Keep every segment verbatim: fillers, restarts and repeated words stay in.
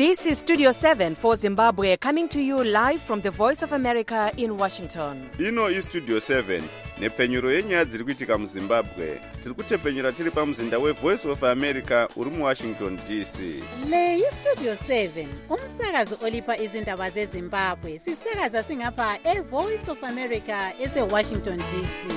This is Studio seven for Zimbabwe, coming to you live from the Voice of America in Washington. Ino is Studio seven. Nepfenyuro yenyaya dziri kuitika muZimbabwe. Tiri kutepfenyura tiri pamuzinda weVoice of America uri muWashington D C. Le iStudio seven, umsakazo olipa izindaba zeZimbabwe. Sisakaza singapha eVoice of America eseWashington D C.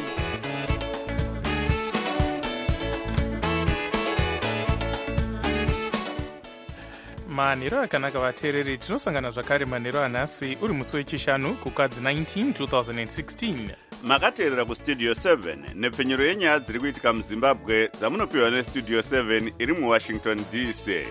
manhero akanaka vateereri, tinosangana zvakare manhero anhasi uri musi wechishanu kukadzi nineteen twenty sixteen. Makateerera kuStudio seven nepfenyuro yenyaya dziri kuitika muZimbabwe dzamunopiwa neStudio seven iri muWashington D C.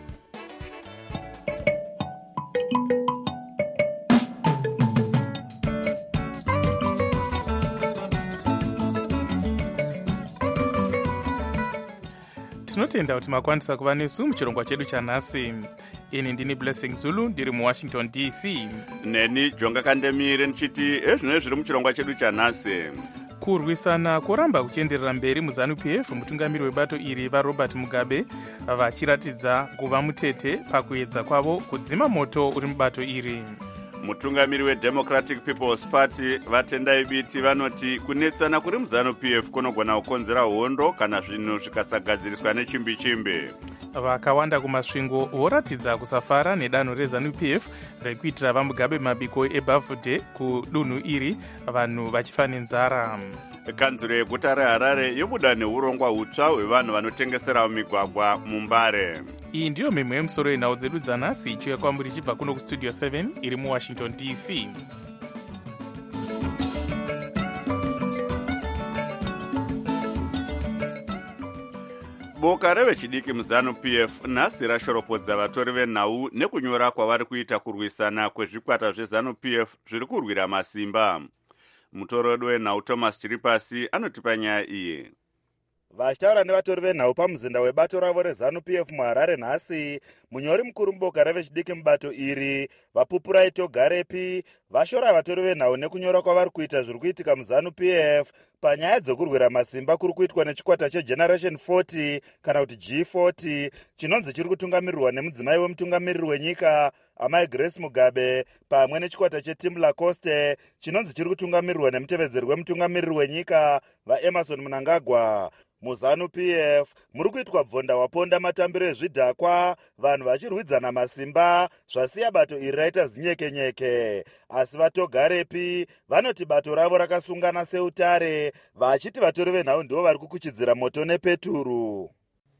tinotenda kuti makwanisa kuva nesu muchirongwa chedu chanhasi. Ini ndini Blessing Zulu ndiri muWashington D C. Neni Jonga Kandemire ndichiti ezvino zviri muchirongwa chedu chanhasi. Kurwisana kuramba kuchienderera mberi muZANU-P F, mutungamiri webato iri vaRobert Mugabe vachiratidza kuva mutete pakuedza kwavo kudzima moto uri mubato iri. Mutungamiri weDemocratic People's Party vatendai biti vanoti kunetsana kuri muZANU-P F kunogona kukonzera hondo kana zvinhu zvikasagadziriswa nechimbi chimbi. Vakawanda kumasvingo voratidza kusafara nedanho reZANU-P F rekuitira vaMugabe mabiko ebhavhudhe kudunhu iri, vanhu vachifa nenzara. Kanzuro yeguta reHarare yobuda neurongwa hutsva hwevanhu vanotengesera mumigwagwa muMbare. Iyi ndiyo mimwe yemusoro yenhau dzedu dzanhasi ichiuya kwamuri ichibva kuno kuStudio seven iri muWashington D C. Boka revechidiki muZANU-P F nhasi rashoropodza vatori venhau nekunyora kwavari kuita kurwisana kwezvikwata zveZANU-P F zviri kurwira masimba. Mutoro wenhau Thomas Chiripasi anotipa nyaya iyi. Vachitaura nevatori venhau pamuzinda webato ravo reZANU-P F muHarare nhasi, munyori mukuru muboka revechidiki mubato iri vaPupurai Togarepi vashora vatori venhau nekunyora kwavari kuita zviri kuitika muZANU-P F panyaya dzekurwira masimba kuri kuitwa nechikwata cheGeneration forty kana kuti G forty chinonzi chiri kutungamirirwa nemudzimai wemutungamiriri wenyika Amai Grace Mugabe pamwe nechikwata cheTim Lacoste chinonzi chiri kutungamirirwa nemutevedzeri wemutungamiriri wenyika vaEmerson Mnangagwa. MuZANU-P F muri kuitwa bvonda waponda matambiro ezvidhakwa, vanhu vachirwidzana masimba zvasiya bato iri raita zinyekenyeke. Asi vaTogarepi vanoti bato ravo rakasungana seutare, vachiti vatori venhau ndivo vari kukuchidzira moto nepeturu.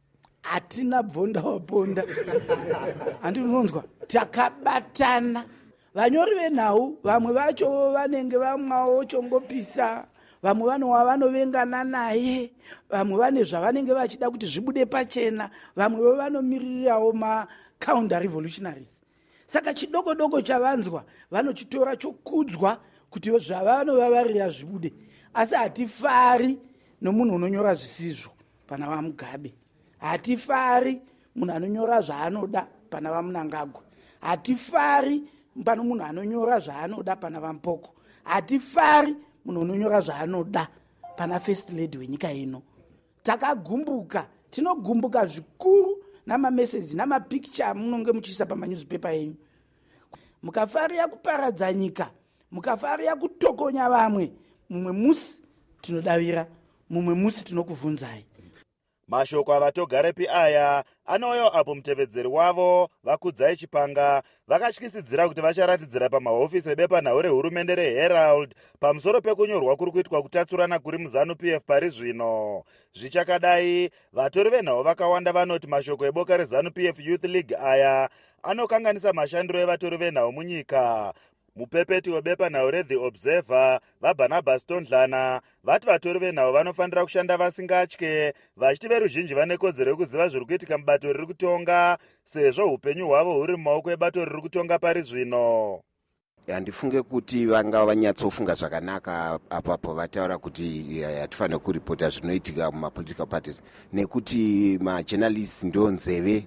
Hatina bvonda waponda, handinonzwa takabatana. Vanyori venhau vamwe vacho vanenge vamwawo chongopisa, vamwe vanova vanovengana naye, vamwe vane zvavanenge vachida kuti zvibude pachena, vamwe vanomirirawo ma-counter revolutionaries. Saka chidoko doko chavanzwa vanochitora chokudzwa kuti zvavanovavarira zvibude. Asi hatifari nomunhu unonyora zvisizvo pana vaMugabe. Hatifari munhu anonyora zvaanoda pana vaMnangagwa. Hatifari pano munhu anonyora zvaanoda pana vaMpoko. Hatifari munhu unonyora zvaanoda pana first lady wenyika ino. Takagumbuka, tinogumbuka zvikuru namameseji namapicture munonge muchiisa pamanewspaper yenyu. Mukafarira kuparadza nyika, mukafarira kutokonya vamwe, mumwe musi tinodavira, mumwe musi tinokuvhunzai. Mashoko avatogarepi aya anouya apo mutevedzeri wavo Vakudzai Chipanga vakatyisidzira kuti vacharatidzira pamahofisi ebepanhau rehurumende reHerald pamusoro pekunyorwa kuri kuitwa kutatsurana kuri muZANU-P F pari zvino. Zvichakadai, vatori venhau vakawanda vanoti mashoko eboka reZANU-P F Youth League aya anokanganisa mashandiro evatori venhau munyika. Mupepeti webepanhau reThe Observer vaBarnabas Tondlana vati vatori venhau vanofanira kushanda vasingatye, vachiti veruzhinji vane kodzero yekuziva zviri kuitika mubato riri kutonga, sezvo upenyu hwavo huri mumaoko ebato riri kutonga pari zvino. Handifunge kuti vanga vanyatsofunga zvakanaka apapo vataura kuti hatifanira kuripota zvinoitika mumapolitical parties, nekuti majournalists ndo nzeve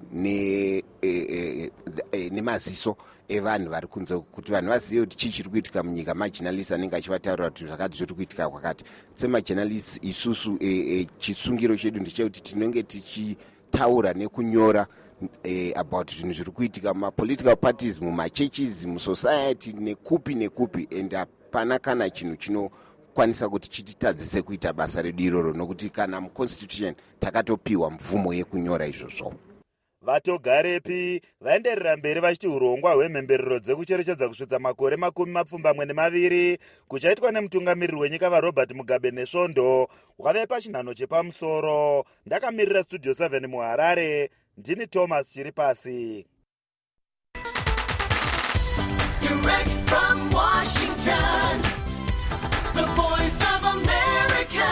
nemaziso evanhu vari kunze, kuti vanhu vazive kuti chii chiri kuitika munyika. Majournalists anenge achivataurira kuti zvakati zviri kuitika kwakati. Semajournalists isusu chisungiro chedu ndechekuti tinenge tichitaura nekunyora eh, about zvinhu zviri kuitika mumapolitical parties, mumachurches, musociety nekupi nekupi, and hapana kana chinhu chinokwanisa kuti chititadzise kuita basa redu iroro, nokuti kana muconstitution takatopiwa mvumo yekunyora izvozvo. Vatogarepi vaenderera mberi vachiti urongwa hwemhemberero dzekucherechedza kusvitsa makore makumi mapfumbamwe nemaviri kuchaitwa nemutungamiriri wenyika vaRobert Mugabe nesvondo hwave pachinhano chepamusoro. Ndakamirira studio seven muHarare, ndini Thomas Chiripasi. Direct from Washington, the voice of America,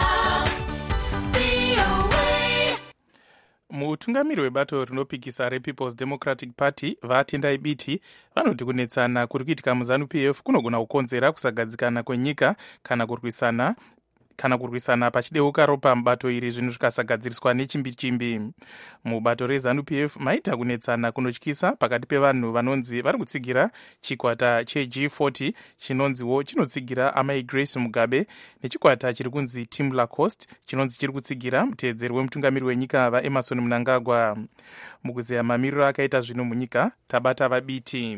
V O A. mutungamiri webato rinopikisa rePeople's Democratic Party vatendai biti vanoti kunetsana kuri kuitika muZANU-P F kunogona kukonzera kusagadzikana kwenyika kana kurwisana kana kurwisana pachideuka ropa mubato iri zvinhu zvikasagadziriswa nechimbi-chimbi. Mubato reZANU-P F maita kunetsana kunotyisa pakati pevanhu vanonzi vari kutsigira chikwata cheG forty chinonziwo chinotsigira amai Grace Mugabe nechikwata chiri kunzi Team Lacoste chinonzi chiri kutsigira muteedzeri wemutungamiri wenyika vaEmerson Mnangagwa. Mukuzeya mamiriro akaita zvino munyika, tabata vabiti.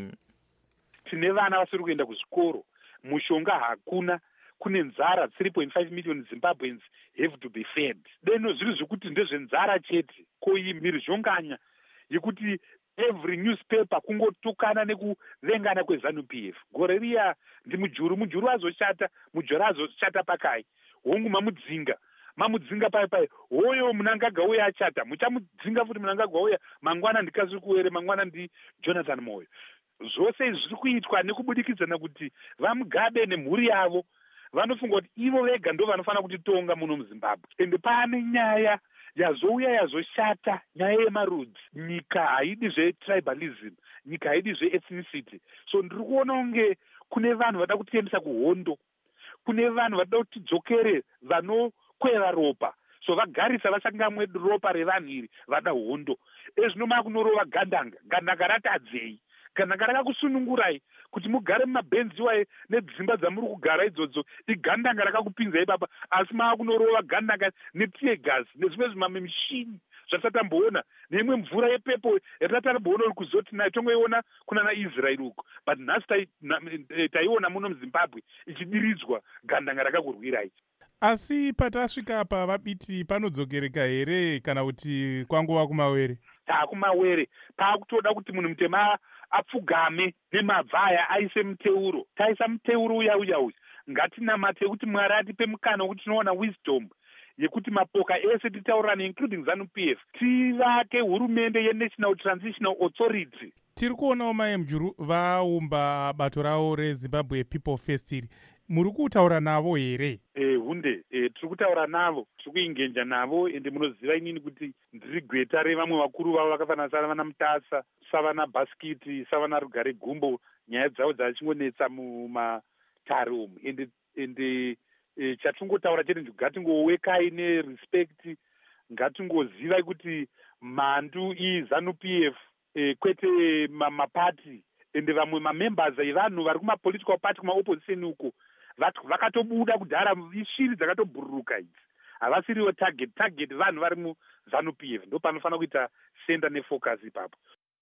Tine vana vasiri kuenda kuzvikoro, mushonga hakuna, kune nzara three point five million Zimbabweans have to be fed. Deno zviri zvokuti ndezvenzara chete, koimhirizhonganya yekuti every newspaper kungotukana nekuvengana kweZANU-P F. Gore riya ndimujuru, mujuru azoshata, mujuru azoshata pakai. Hongu mamudzinga, mamudzinga pai pai. Hoyo Mnangagwa uya achata, muchamudzinga futi Mnangagwa uya, mangwana ndikazvi kuwere, mangwana ndi Jonathan Moyo. Zvose zviri kuitwa nekubudikidzana kuti vaMugabe nemhuri yavo vanofunga kuti ivo vega ndo vanofanira kutitonga muno muZimbabwe. Ende pane nyaya yazouya yazoshata, nyaya yemarudzi. Nyika haidi zvetribalism, nyika haidi zveethnicity. So ndiri kuona unge kune vanhu vada kutiendesa kuhondo, kune vanhu vada kuti tidzokere vanokweva ropa, so vagarisa vasangamwe ropa revanhu iri vada hondo. Ezvinoma kunorova gandanga, gandanga ratadzei, gandanga rakakusunungurai kuti mugare mumabhenzi wai nedzimba dzamuri kugara idzodzo, igandanga rakakupinza ipapa, asi maakunorova gandanga netiye gas nezvimwe zvimame mishini zvatatamboona, neimwe mvura yepepo yatatamboona uri kuzoti nayo tongoiona kuna naIsrael uko, but nhasi taiona muno muZimbabwe ichidiridzwa gandanga rakakurwirai. Asi patasvika apa vabiti panodzokereka here kana kuti kwangova kumawere? Taakumawere, paakutoda kuti munhu mutema apfugame nemabvaya aise muteuro. Taisa muteuro uya uya uya. Ngatinamate kuti Mwari atipe mukana wekuti tinoona wisdom yekuti mapoka ese titaurane including ZANU-P F tivake hurumende yeNational Transitional Authority. Tiri kuonawo mae mujuru vaumba bato ravo reZimbabwe People First iri. Muri kutaura navo here? Eh hunde, eh tiri kutaura navo, tiri kuingenja navo, ende munoziva inini kuti ndiri gweta revamwe vakuru vavo vakafanana savana Mutasa, savana Baskiti, savana Rugare Gumbo, nyaya dzavo dzachingonetsa mumatare umu. Ende ende e, chatingotaura chete ngatingowekai nerespect, ngatingoziva kuti mhandu iZANU-P F e, kwete mapati, ende vamwe mamembers evanhu vari kumapolitical party kumaopposition uko vakatobuda kudhara, ishiri dzakatobhururuka idzi, havasiriwo target. Target vanhu vari muZANU-P F, ndo panofanira kuita center nefocus ipapo.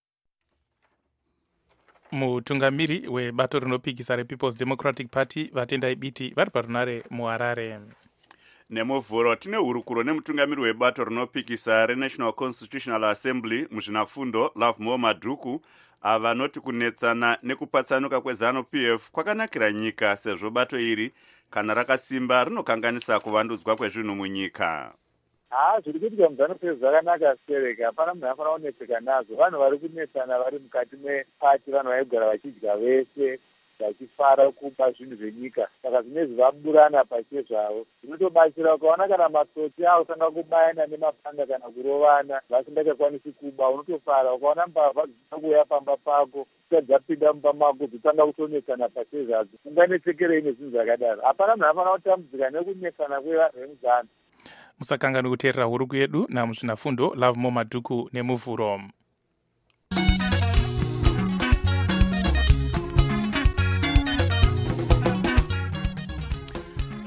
Mutungamiri webato rinopikisa rePeople's Democratic Party vatendai biti vari parunare muHarare. Nemuvhuro tine hurukuro nemutungamiri webato rinopikisa reNational Constitutional Assembly muzvinafundo Lovemore Madhuku avanoti kunetsana nekupatsanuka kweZANU-P F kwakanakira nyika, sezvo bato iri kana rakasimba rinokanganisa kuvandudzwa kwezvinhu munyika. Ah, zviri kuitika muZANU-P F zvakanaka sekereka, hapana munhu anofanira kunetseka nazvo. Vanhu vari kunetsana vari mukati mepati, vanhu vaigara vachidya vese vachifara kupa zvinhu zvenyika, saka zvinezvi vaburana pachie zvavo. Zvinotobatsira ukaona kana matsotsi avo sanga kubayana nemapanga kana kurovana vasingachakwanisi kuba, unotofara. Ukaona mbavha dzichikuuya pamba pako dzapinda mumba mako dzotanga kutonetsana pachie zvadzo, unganetsekerei nezvinhu zvakadaro? Hapana munhu anofanira kutambudzika nekunetsana kwevanhu vemuZANU. Musakangani kuteerera huruku yedu namuzvinafundo Lovemore Madhuku nemuvhuro.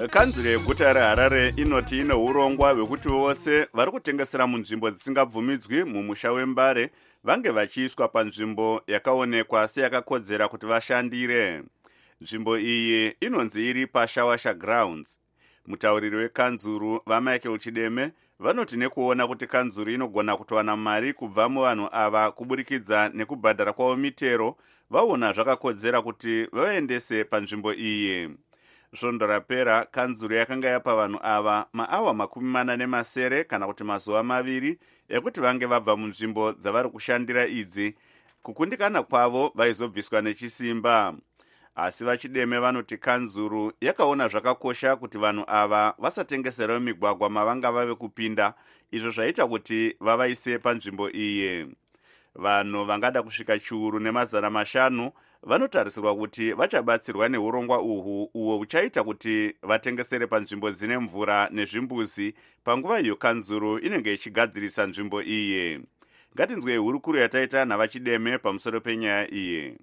kanzuro yeguta reharare inoti ine urongwa hwekuti vose vari kutengesera munzvimbo dzisingabvumidzwi mumusha wembare vange vachiiswa panzvimbo yakaonekwa seyakakodzera kuti vashandire. Nzvimbo iyi inonzi iri paShawasha Grounds. Mutauriri wekanzuru vaMichael Chideme vanoti nekuona kuti kanzuru inogona kutowana mari kubva muvanhu ava kuburikidza nekubhadhara kwavo mitero, vaona zvakakodzera kuti vaendese panzvimbo iyi. Svondo rapera kanzuru yakanga yapa vanhu ava maawa makumi mana nemasere kana kuti mazuva maviri ekuti vange vabva munzvimbo dzavari kushandira idzi, kukundikana kwavo vaizobviswa nechisimba. Asi vaChideme vanoti kanzuru yakaona zvakakosha kuti vanhu ava vasatengeserewo migwagwa mavanga vave kupinda, izvo zvaita kuti vavaise panzvimbo iyi. Vanhu vangada kusvika chiuru nemazana mashanu vanotarisirwa kuti vachabatsirwa neurongwa uhwu uwo huchaita kuti vatengesere panzvimbo dzine mvura nezvimbuzi panguva iyo kanzuru inenge ichigadzirisa nzvimbo iyi. Ngatinzwei hurukuro yataita navaChideme pamusoro penyaya iyi.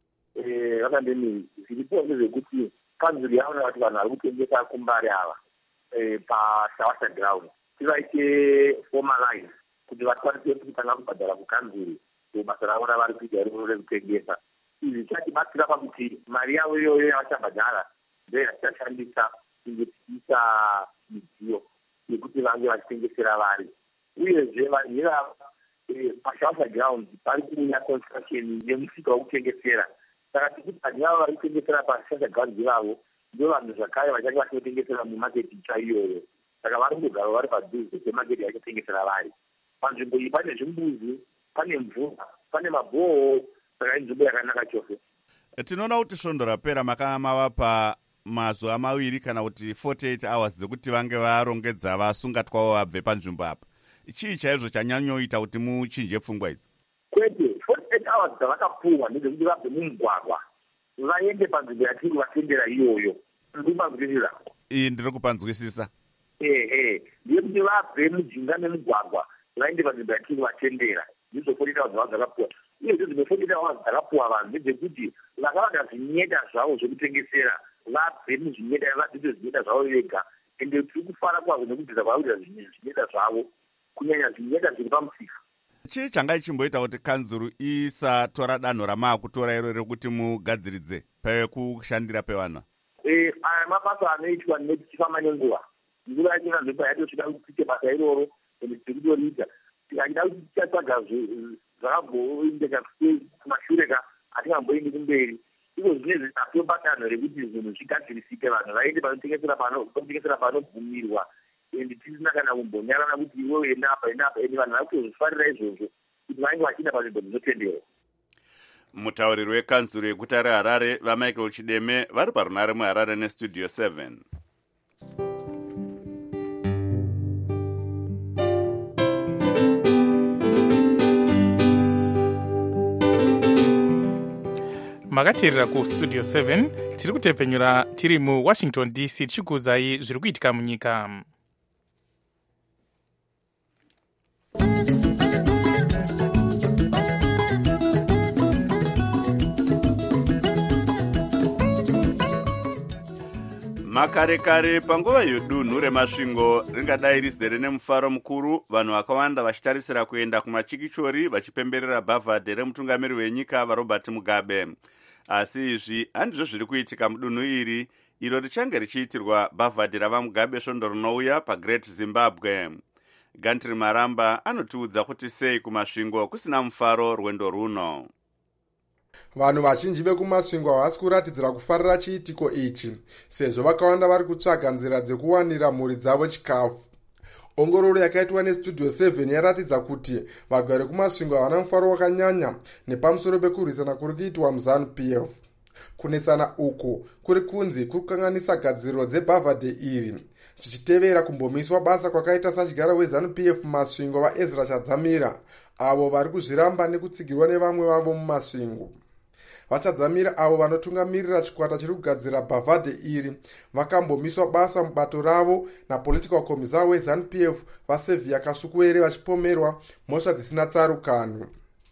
Eh, vakandeni zviripo ndezvekuti kanzuru yaona kuti vanhu vari kutengesa kumbare ava eh, paShawasha Ground tivaite formalize kuti vakwanise kutanga kubhadhara kukanzuru basa ravo ravari kuita iroro rekutengesa. Izvi zvichatibatsira pakuti mari yavo iyoyo yavachabhadhara ndiyo yatichashandisa kungetisa midziyo yekuti vange vachitengesera vari. Uyezve vanhu ivava paShawasha Ground pari kuuya construction yemusika wekutengesera. Saka tikuti vanhu ivavo vari kutengesera paShawasha Ground ivavo ndio vanhu zvakare vachange vachinotengesera mumaketi chaiyoyo. Saka vari kugara vari padhuze pemaketi vachitengesera vari. Panzvimbo iyi pane zvimbuzi, pane mvura, pane mabhoho, saka inzvimbo yakanaka chose. Tinoona kuti svondo rapera makanga mavapa mazuva maviri kana kuti forty-eight hours dzekuti vange varongedza vasungatwawo vabve panzvimbo apa. Chii chaizvo chanyanyoita kuti muchinje pfungwa idzi? Kwete, forty-eight hours dzavakapuwa ndedzekuti vabve mumugwagwa vaende panzvimbo yatiri vatendera iyoyo. Ndikupanzwisisa. Iyi ndiri kupanzwisisa. Ehe, ndiye kuti vabve mujinga memugwagwa vaende panzvimbo yatiri vatendera. Ndizvo forty-eight hours dzavakapuwa. Uye dzimwe forty-eight hours dzakapuwa vanhu ndedzekuti vakavada zvinyeta zvavo zvekutengesera vabve muzvinyeta vadzidze zvinyeta zvavo vega. Ende tiri kufara kwazvo nekubvisa kwavakuita zvinyeta zvavo kunyanya zvinyeta zviri pamusika. Chii changa ichimboita kuti kanzuru isatora danho ramaakutora iro rekuti mugadziridze pekushandira pevanhu? Eh, aya mabasa anoitwa nechifamba nenguva. Nguva yacho inazvopa yatosvika kupike basa iroro ende tiri kutoriita. Tikachida kuti tichatsvaga zvakagondeka kumashure ka hatingamboendi kumberi. Iko zvinezvi tatopa danho rekuti zvinhu zvigadzirisike, vanhu vaende panotengesera panobvumirwa. Ende tisina kana kumbonyarana kuti iwewe enda apa enda apa, ende vanhu vari kutozvifarira izvozvo kuti vange vachienda panzvimbo dzinotenderwa. Mutauriri wekanzuru yeguta reHarare vaMichael Chideme vari parunare muHarare nestudio seven. makateerera kustudio seven tiri kutepfenyura tiri muWashington D C tichikuudzai zviri kuitika munyika. Makare kare panguva yodunhu remasvingo ringadai rizere nemufaro mukuru, vanhu vakawanda vachitarisira kuenda kumachikichori vachipemberera bhavhadhe remutungamiri wenyika vaRobert Mugabe. Asi izvi handizvo zviri kuitika mudunhu iri iro richange richiitirwa bhavhadhe ravaMugabe svondo rinouya paGreat Zimbabwe. Gantri Maramba anotiudza kuti sei kumasvingo kusina mufaro rwendo runo. Vanhu vazhinji vekumasvingo havasi kuratidzira kufarira chiitiko ichi, sezvo vakawanda vari kutsvaga nzira dzekuwanira mhuri dzavo chikafu. Ongororo yakaitwa nestudio seven yaratidza kuti vagari kumasvingo havana mufaro wakanyanya nepamusoro pekurwisana kuri kuitwa muZANU-P F. Kunetsana uku kuri kunzi kuri kukanganisa gadziriro dzebhavhadhe iri, zvichitevera kumbomiswa basa kwakaita sachidyara weZANU-P F mumasvingo vaEzra Chadzamira, avo vari kuzviramba nekutsigirwa nevamwe vavo mumasvingo. Vachadzamira avo vanotungamirira chikwata chiri kugadzira bhavhadhe iri vakambomiswa basa mubato ravo napolitical commissar weZANU-P F vaSevia Kasukuwere vachipomerwa mhosva dzisina tsarukano.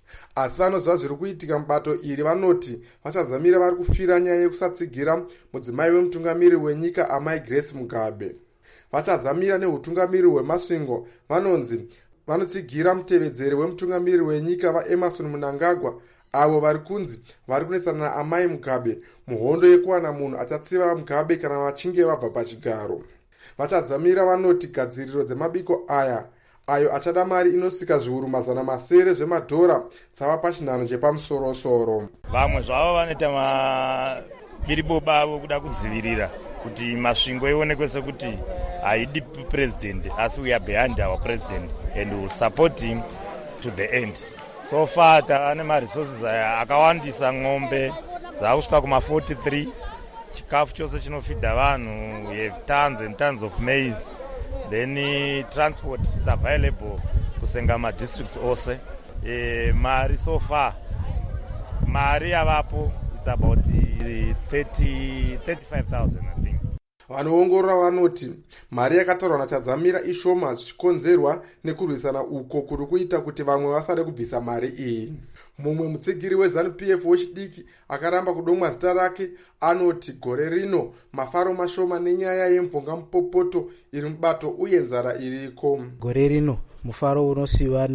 asi vanoziva zviri kuitika mubato iri vanoti vachadzamira vari kufira nyaya yekusatsigira mudzimai wemutungamiri wenyika amai Grace Mugabe. Vachadzamira neutungamiri hwemasvingo vanonzi vanotsigira mutevedzeri wemutungamiri wenyika vaEmerson Mnangagwa, avo vari kunzi vari kunetsana naamai Mugabe muhondo yekuwana munhu achatsiva Mugabe kana vachinge vabva pachigaro. Vachadzamira vanoti gadziriro dzemabiko aya ayo achada mari inosvika zviuru mazana masere zvemadhora dzava pachinhano chepamusorosoro. Vamwe zvavo vanoita mabiriboba avo kuda kudzivirira kuti masvingo ionekwe sekuti haidi president, asi we are behind our president and we will support him to the end. So far tava nemaresources aya akawandisa, ng'ombe dzakusvika kuma forty-three, chikafu chose chinofidha vanhu, we have tons and tons of maize, then uh, transport is available kusenga madistricts ose. E, mari so far mari yavapo it's about uh, thirty, thirty-five thousand I think. Vanoongorora vanoti mari yakatarwa nachadzamira ishoma zvichikonzerwa nekurwisana uko kuri kuita kuti vamwe vasade kubvisa mari iyi. Mumwe mutsigiri weZANU-P F wechidiki akaramba kudomwa zita rake anoti gore rino mafaro mashoma nenyaya yemvonga mupopoto iri mubato uye nzara iriko. Gore rino mufaro unosiwa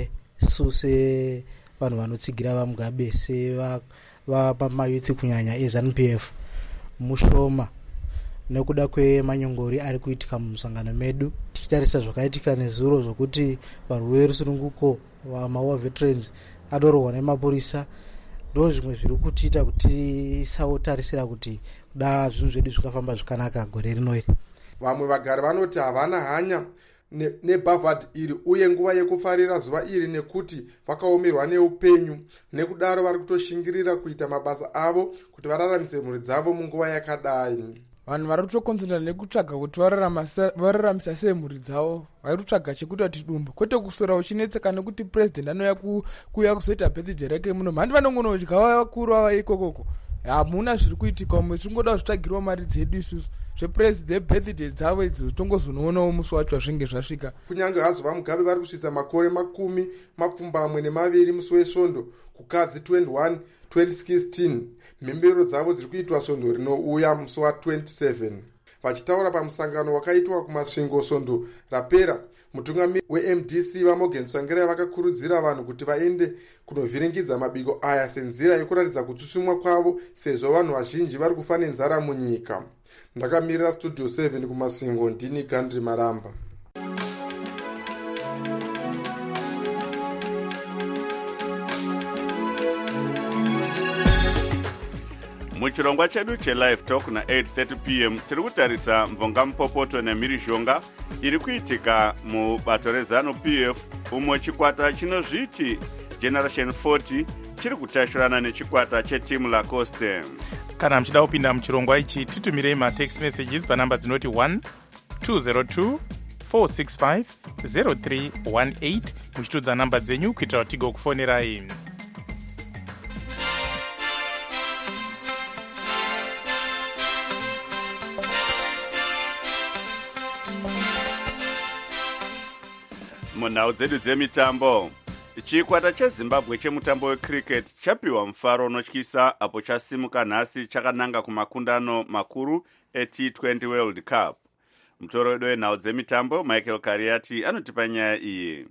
nesuse vanhu vanotsigira vaMugabe sevamayuthi kunyanya eZANU-P F mushoma nekuda kwemanyongori ari kuitika mumusangano medu. Tichitarisa zvakaitika nezuro zvokuti varwere rusununguko vamawa veterans adorohwa nemapurisa, ndo zvimwe zviri kutiita kuti tisaotarisira kuti kuda zvinhu zvedu zvikafamba zvakanaka gore rino iri. Vamwe vagari vanoti havana hanya nebhavhadhi iri uye nguva yekufarira zuva iri nekuti vakaomerwa neupenyu, nekudaro vari kutoshingirira kuita mabasa avo kuti vararamise mhuri dzavo munguva yakadai. Vanhu vari kutokonzerana nekutsvaga kuti vararamisa sei mhuri dzavo, vari kutsvaga chekuti ati dumbu, kwete kusora uchinetseka nekuti president anouya kuuya kuzoita birthday rake muno. Mhandi vanongono kudya vakuru vava ikokoko, hamuna zviri kuitika. Umwe tingoda kuzvitsvagirwa mari dzedu isusu zvepresident birthday dzavo idzi tongozonoonawo musi wacho zvinge zvasvika. Kunyange hazvo vaMugabe vari kusvitsa makore makumi mapfumbamwe nemaviri musi wesvondo kukadzi twenty-one twenty sixteen, mhembero dzavo dziri kuitwa svondo rinouya musi wa twenty-seven. Vachitaura pamusangano wakaitwa kumasvingo svondo rapera, mutungamiri weM D C vaMorgan Tsvangirai vakakurudzira vanhu kuti vaende kunovhiringidza mabiko aya senzira yekuratidza kutsutsumwa kwavo sezvo vanhu vazhinji vari kufa nenzara munyika. Ndakamirira Studio seven kumasvingo, ndini Gandri Maramba. Muchirongwa chedu chelive talk na eight thirty p m tiri kutarisa mvonga mupopoto nemhirizhonga iri kuitika mubato reZANU-P F, umwe chikwata chinozviti Generation forty chiri kutashurana nechikwata chetimu lacoste. Kana muchida kupinda muchirongwa ichi titumirei matext messages panamba dzinoti one two zero two four six five zero three one eight muchitudza namba dzenyu kuitira kuti tigokufonerai. Munhau dzedu dzemitambo, chikwata cheZimbabwe chemutambo wecricket chapiwa mufaro unotyisa apo chasimuka nhasi chakananga kumakundano makuru eT twenty World Cup. Mutoro wedu wenhau dzemitambo Michael Kariati anotipa nyaya iyi.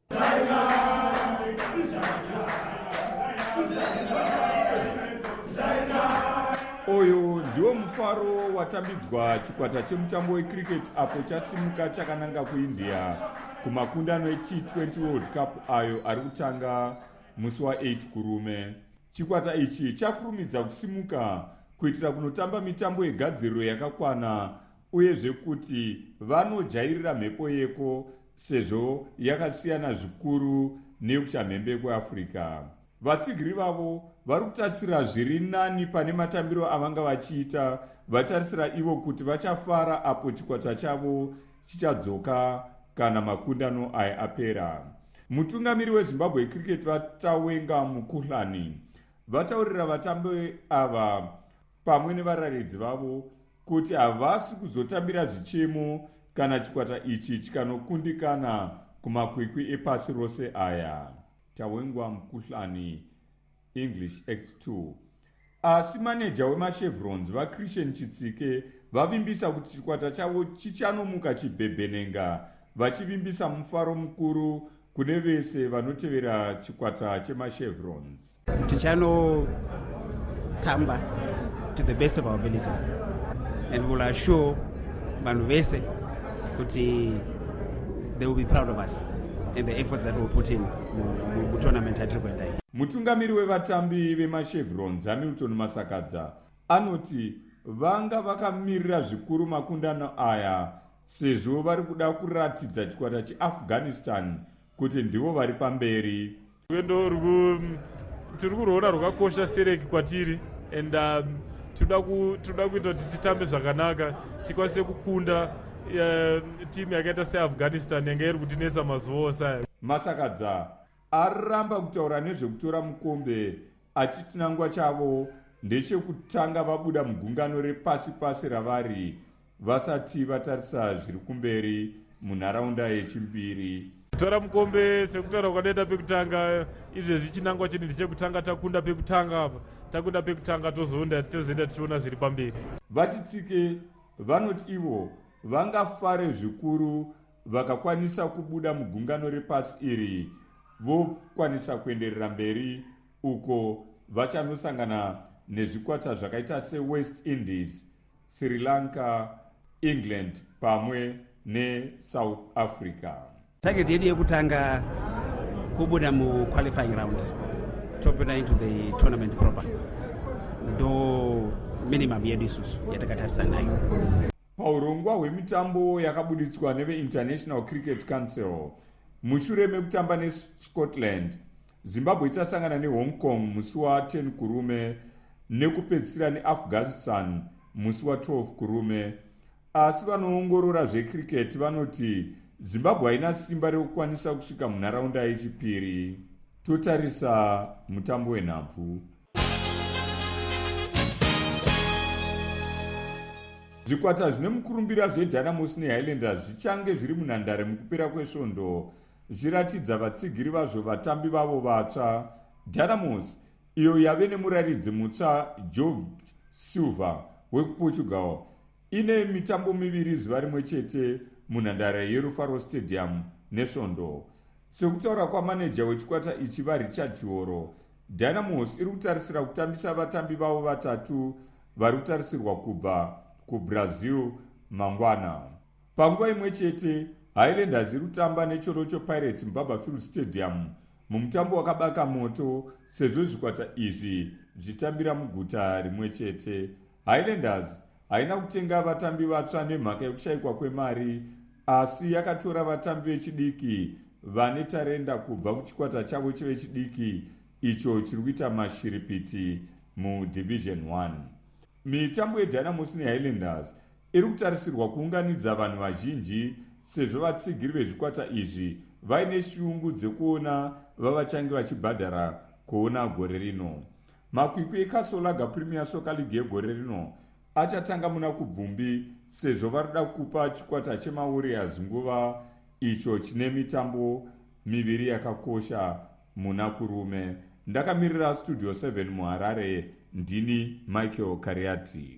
Oyo ndiwo mufaro watambidzwa chikwata chemutambo wecricket apo chasimuka chakananga kuIndia kumakundano eT twenty World Cup ayo ari kutanga musi wa-eight kurume. Chikwata ichi chakurumidza kusimuka kuitira kunotamba mitambo yegadziriro yakakwana uyezve kuti vanojairira mhepo yeko sezvo yakasiyana zvikuru neyekuchamhembe kweAfrica. Vatsigiri vavo vari kutasira zviri nani pane matambiro avanga vachiita, vatarisira ivo kuti vachafara apo chikwata chavo chichadzoka kana makundano aya apera. Mutungamiri weZimbabwe cricket vatawenga mukuhlani vataurira vatambi ava pamwe nevararidzi vavo kuti havasi kuzotambira zvichemo kana chikwata ichi chikanokundikana kumakwikwi epasi rose aya. tawengwa mukhuhlani English Act two. Asi maneja wemachevrons vaChristian Chitsike vavimbisa kuti chikwata chavo chichanomuka chibhebhenenga, vachivimbisa mufaro mukuru kune vese vanotevera chikwata chemachevrons. Tichanotamba to the best of our ability and will assure vanhu vese kuti they will be proud of us and the efforts that we put in mutournament atiri kuenda iyi. Mutungamiri wevatambi vemachevrons Hamilton Masakadza anoti vanga vakamirira zvikuru makundano aya sezvo vari kuda kuratidza chikwata cheAfghanistan kuti ndivo vari pamberi. Rwendo tiri kurwona rwakakosha stereki kwatiri and um, tinoda kuita kuti titambe zvakanaka tikwanise kukunda uh, timu yakaita seAfghanistan yanga iri kutinetsa mazuva ose aya. Masakadza aramba kutaura nezvekutora mukombe achiti chinangwa chavo ndechekutanga vabuda mugungano repasi pasi ravari vasati vatarisa zviri kumberi munharaunda yechimbiri. Kutora mukombe sekutaura kwadaita pekutanga izvezvi chinangwa chedu ndechekutanga takunda pekutanga apa takunda pekutanga tozoenda tozoenda tichiona zviri pamberi. VaChitsike vanoti ivo vangafare zvikuru vakakwanisa kubuda mugungano repasi iri vokwanisa kuenderera mberi uko vachanosangana nezvikwata zvakaita seWest Indies, Sri Lanka, England pamwe neSouth Africa. Target yedu yekutanga kubuda mu qualifying round topinda into the tournament proper ndo minimum yedu isusu yatakatarisa nayo. Paurongwa hwemitambo yakabuditswa neve-International Cricket Council mushure mekutamba neScotland, Zimbabwe ichasangana neHong Kong musi wa10 kurume nekupedzisira neAfghanistan musi wa12 kurume. Asi vanoongorora zvecricket vanoti Zimbabwe haina simba rekukwanisa kusvika munharaunda yechipiri. Totarisa mutambo wenhabvu. Zvikwata zvine mukurumbira zveDynamos neHighlanders zvichange zviri munhandare mukupera kwesvondo zvichiratidza vatsigiri vazvo vatambi vavo vatsva. Dynamos iyo yave nemuraridzi mutsva Joe Silva wekuPortugal ine mitambo miviri zuva rimwe chete munhandare yeRufaro Stadium nesvondo. Sekutaura kwamaneja wechikwata ichi vaRichard Chioro, Dynamos iri kutarisira kutambisa vatambi vavo vatatu vari kutarisirwa kubva kuBrazil mangwana. Panguva imwe chete Highlanders iri kutamba neChorocho Pirates muBarberfield Stadium mumutambo wakabaka moto sezvo zvikwata izvi zvitambira muguta rimwe chete. Highlanders haina kutenga vatambi vatsva nemhaka yekushayikwa kwemari, asi yakatora vatambi vechidiki vane tarenda kubva kuchikwata chavo chevechidiki icho chiri kuita mashiripiti muDivision one. Mitambo yeDynamos neHighlanders iri kutarisirwa kuunganidza vanhu vazhinji sezvo vatsigiri vezvikwata izvi vaine shungu dzekuona vavachange vachibhadhara kuona gore rino. Makwikwi eKasolaga Premier Soccer League yegore rino achatanga muna kubvumbi sezvo varida kupa chikwata chemaWarriors nguva icho chine mitambo miviri yakakosha muna kurume. Ndakamirira Studio seven muHarare, ndini Michael Kariati.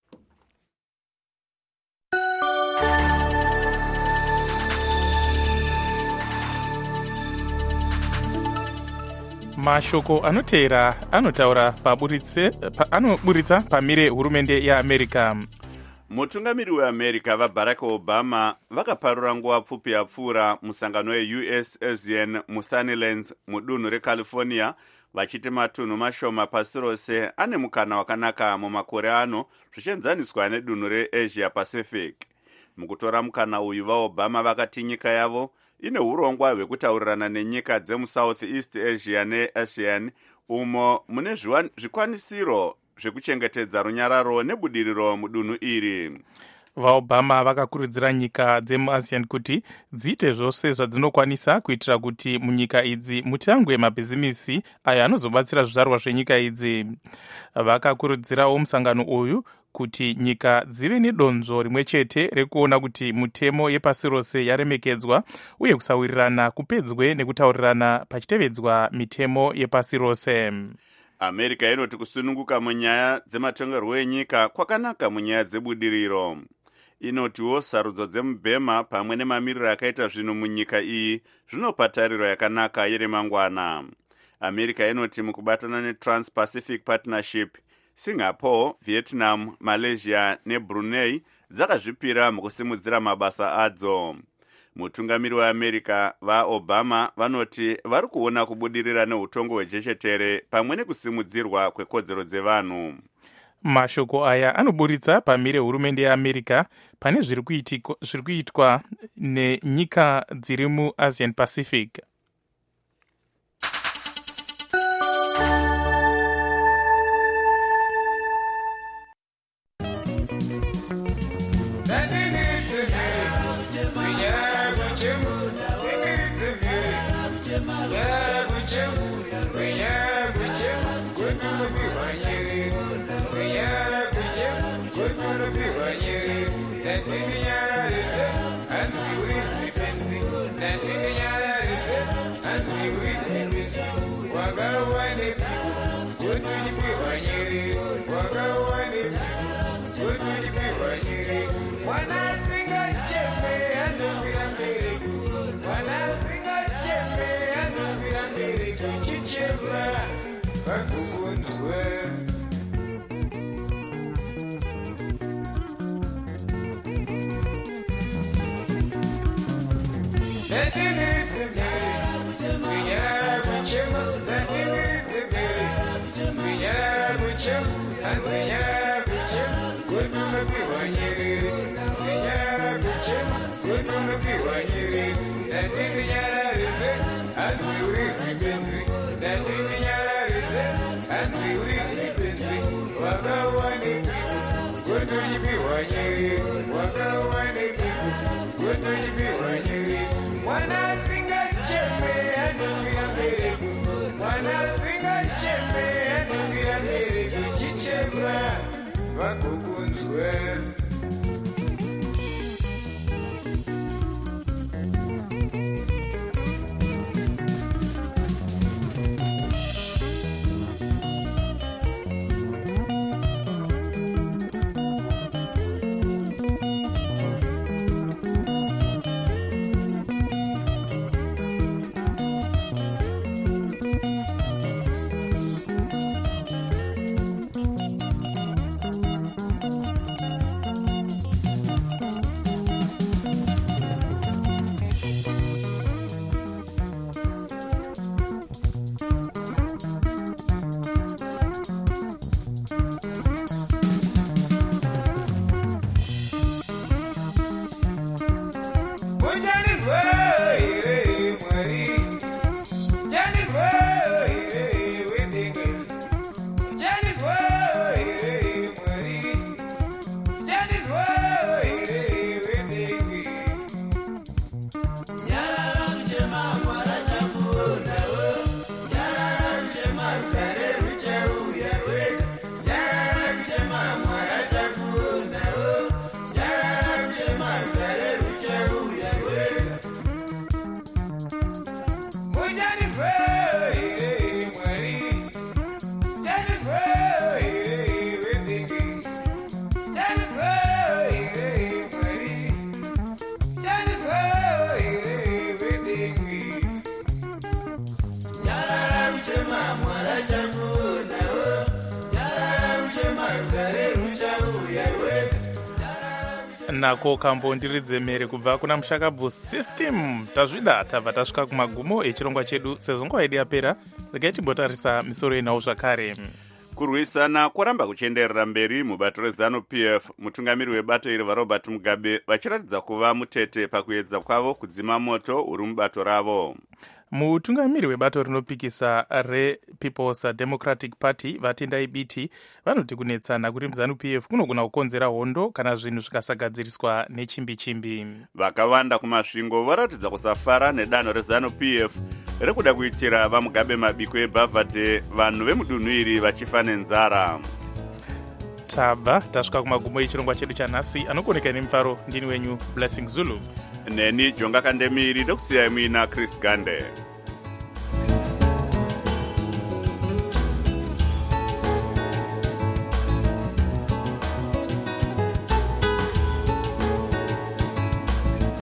Mashoko anoteera anotaura paburitse pa, anoburitsa pamire hurumende yeAmerica. Mutungamiri weAmerica vaBarack Obama vakaparura nguva pfupi yapfuura musangano weU S ASEAN muSunnylands mudunhu reCalifornia vachiti matunhu mashoma pasi rose ane mukana wakanaka mumakore ano zvichienzaniswa nedunhu reAsia Pacific. Mukutora mukana uyu vaObama vakati nyika yavo ine urongwa hwekutaurirana nenyika dzemuSouth East Asia neASEAN umo mune zvikwanisiro zvekuchengetedza runyararo nebudiriro mudunhu iri. VaObama vakakurudzira nyika dzemuASEAN kuti dziite zvose zvadzinokwanisa kuitira kuti munyika idzi mutangwe mabhizimisi ayo anozobatsira zvizvarwa zvenyika idzi. Vakakurudzirawo musangano uyu kuti nyika dzive nedonzvo rimwe chete rekuona kuti mutemo yepasi rose yaremekedzwa uye kusawirirana kupedzwe nekutaurirana pachitevedzwa mitemo yepasi rose. America inoti kusununguka munyaya dzematongerwo enyika kwakanaka munyaya dzebudiriro. Inotiwo sarudzo dzemubhema pamwe nemamiriro akaita zvinhu munyika iyi zvinopa tariro yakanaka yeremangwana. America inoti mukubatana neTrans-Pacific Partnership, Singapore, Vietnam, Malaysia neBrunei dzakazvipira mukusimudzira mabasa adzo. Mutungamiri weAmerica vaObama vanoti vari kuona kubudirira neutongo hwejechetere pamwe nekusimudzirwa kwekodzero dzevanhu. Mashoko aya anoburitsa pamire hurumende yeAmerica pane zviri kuitwa nenyika dziri muAsian Pacific. Nako kambondiridze mere kubva kuna Mushakabvu System. Tazvida tabva tasvika kumagumo echirongwa chedu. Sezvo nguva yedu yapera, regai timbotarisa misoro yenawo zvakare. Kurwisana kwaramba kuchenderera mberi mubato rezanu P F. Mutungamiri webato iri vaRobert Mugabe vachiratidza kuva mutete pakuedza kwavo kudzima moto uri mubato ravo. Mutungamiri webato rinopikisa rePeople's Democratic Party vatendai biti vanoti kunetsana kuri muzanu P F kunogona kukonzera hondo kana zvinhu zvikasagadziriswa nechimbi chimbi. Vakawanda kumasvingo varatidza kusafara nedanho rezanu P F rekuda kuitira vaMugabe mabiko eBhavhadhe vanhu vemudunhu iri vachifa nenzara. tabva tasvika kumagumo echirongwa chedu chanhasi. Anokuoneka nemufaro ndini wenyu Blessing Zulu. Neni Jonga Kandemiri ndokusiyai muina Chris Gande.